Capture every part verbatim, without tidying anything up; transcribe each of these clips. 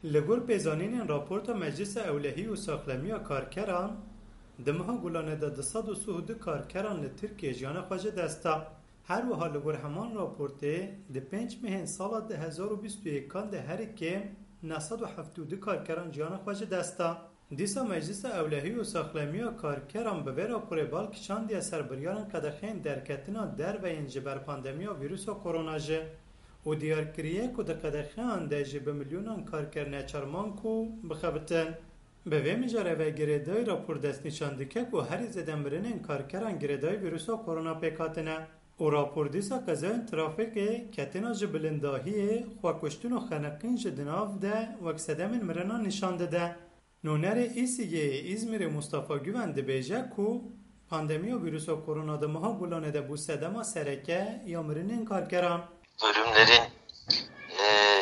لگور پیزانین راپورتا مجلس اولهی و ساقلمی کارکران دمها گلانه ده دصد و سهود کارکران لترکیه جانه خواجه دستا هر وها لگور همان راپورته ده پنج مهن سال ده هزار و بیست و یکان ده هر که نصد و هفتاد کارکران جانه خواجه دستا دیسا مجلس اولهی و ساقلمی کارکران به راپور بالک چاندی سربریان قدخین درکتنا در و انجبر پاندمیا ویروس و کرونا جه و دیار کریه که ده قدخان ده جه میلیونان کارکرنه چرمان کو بخبتن به وی مجاره و گریدای راپور دست نشانده که که هری زدن برنین کارکران گریدای ویروس و کرونا پیکاتنه و راپور دیسا قضای ترافیک کتنا جه بلنداهی خواکشتون و خنقین جه دناف ده وکسده من مرنان نشانده ده نونر ایسیگه İzmir Mustafa Güven de beje ku pandemi virüs ve korona da maha bulane de bu sedema sereke yamrının karkeran. Ölümlerin e,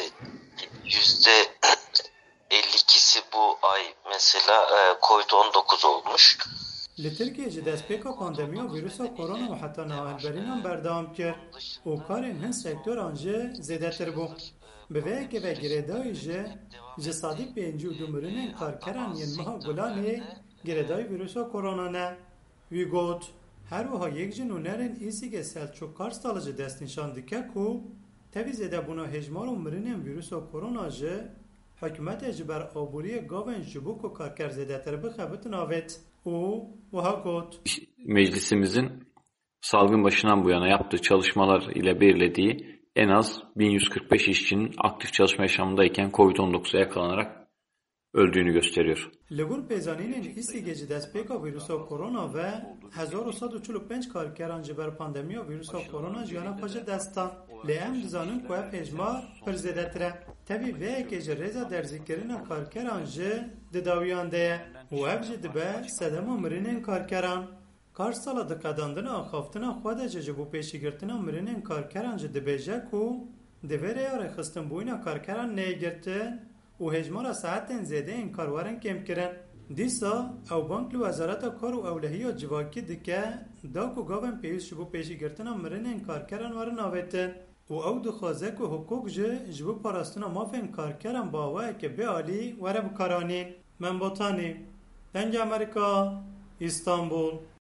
yüzde elli ikisi bu ay mesela e, kovid on dokuz olmuş. Li Tirkiye destpêka pandemiya vîrusa korona û heta nahelberinan berdewam kir û karên hin sektoran jî zêdetir bû. Bi vê yekê ve girêdayî jî ji sadî pêncî û du mirinên karkeran yên meha Gulanê girêdayî vîrusa korona ne. Wî got, her wiha yek ji nûnerên Îsîgê Selçuk Karstalê ji dest nîşan dike ku tevî zêdebûna hejmar û mirinên vîrusa korona jî hikûmetê ji ber aboriyê gavên ji bo ku karker zêdetir bixebitin avêt. O, oha got. Meclisimizin salgın başından bu yana yaptığı çalışmalar ile belirlediği en az bin yüz kırk beş işçinin aktif çalışma yaşamındayken kovid on dokuza yakalanarak öldüğünü gösteriyor. Legur pezaninin İsligeci destpêka vîrusa korona ve hezar û sed û çil û pênc karkeran ji ber pandemiya vîrusa korona jiyana xwe ji destan. Lê em dizanin ku ev hejmar pir zêdetir e. Tevî vê yekê ji rêza derzîkirina karkeran jî di dawiyan de ye û ev jî dibe sedema mirinên karkeran. Karsala diqedandina axaftina xwe de ji bo pêşîgirtina mirinên karkeran jî dibêje ku di vê rêya rêxistinbûyîna karkeran neyê girtin û hejmara saetên zêdeyên karwarin kêmkirin. Dîsa ew bank li Wezareta Kar û Ewlehiya Civakî dike da ku gavên pêwîst ji bo pêşîgirtina mirinên karkeran werin avêtin û ew dixwaze ku hukuk jî ji bo parastina mafên karkeran bawayekê bialî were bikaranîn. Min botanî. Dengê Amerîka, İstanbul.